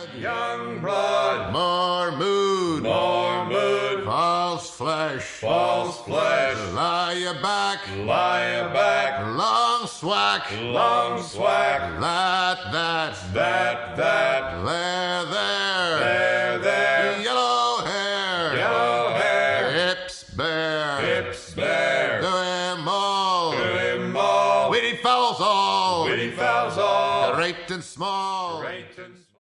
young blood, more mood, false flesh, lie back, long swack, that, there, yellow hair, hips bare, do him all, witty fowls all, great and small.